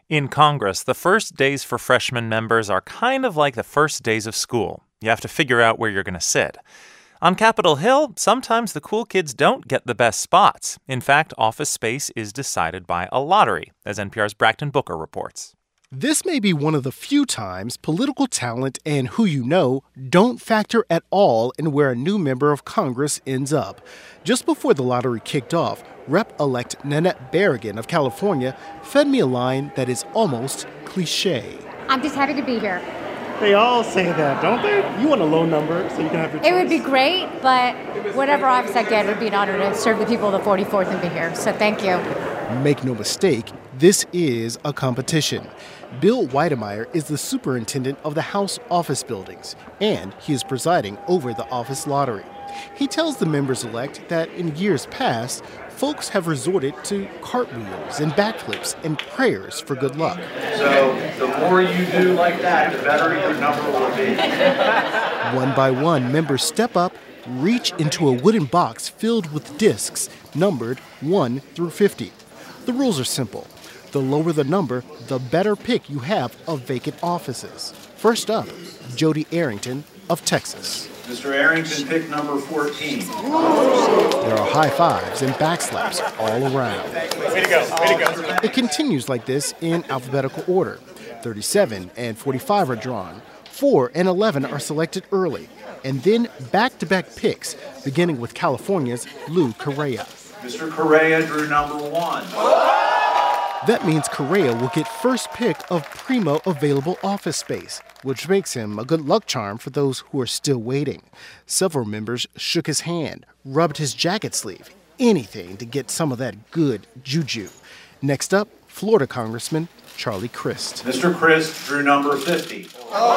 In Congress, the first days for freshman members are kind of like the first days of school. You have to figure out where you're going to sit. On Capitol Hill, sometimes the cool kids don't get the best spots. In fact, office space is decided by a lottery, as NPR's Brackton Booker reports. This may be one of the few times political talent and who you know don't factor at all in where a new member of Congress ends up. Just before the lottery kicked off, Rep-elect Nanette Berrigan of California fed me a line that is almost cliche. I'm just happy to be here. They all say that, don't they? You want a low number so you can have your choice. It would be great, but whatever office I get, it would be an honor to serve the people of the 44th and be here. So thank you. Make no mistake, this is a competition. Bill Weidemeyer is the superintendent of the House office buildings, and he is presiding over the office lottery. He tells the members-elect that in years past, folks have resorted to cartwheels and backflips and prayers for good luck. So the more you do like that, the better your number will be. One by one, members step up, reach into a wooden box filled with discs numbered 1 through 50. The rules are simple. The lower the number, the better pick you have of vacant offices. First up, Jody Arrington of Texas. Mr. Arrington picked number 14. There are high fives and backslaps all around. Way to go, way to go. It continues like this in alphabetical order. 37 and 45 are drawn. 4 and 11 are selected early. And then back-to-back picks, beginning with California's Lou Correa. Mr. Correa drew number 1. That means Correa will get first pick of primo available office space, which makes him a good luck charm for those who are still waiting. Several members shook his hand, rubbed his jacket sleeve, anything to get some of that good juju. Next up, Florida Congressman Charlie Crist. Mr. Crist drew number 50.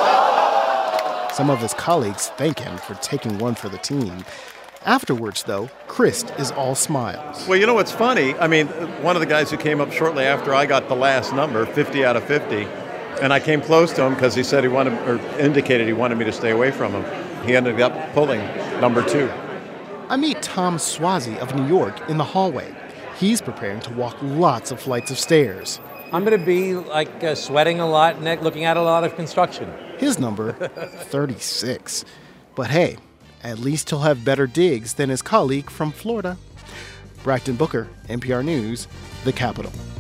Some of his colleagues thank him for taking one for the team. Afterwards, though, Crist is all smiles. Well, you know what's funny? I mean, one of the guys who came up shortly after I got the last number, 50 out of 50, and I came close to him because he said indicated he wanted me to stay away from him. He ended up pulling number 2. I meet Tom Swazi of New York in the hallway. He's preparing to walk lots of flights of stairs. I'm going to be sweating a lot and looking at a lot of construction. His number, 36. But hey, at least he'll have better digs than his colleague from Florida. Brackton Booker, NPR News, The Capitol.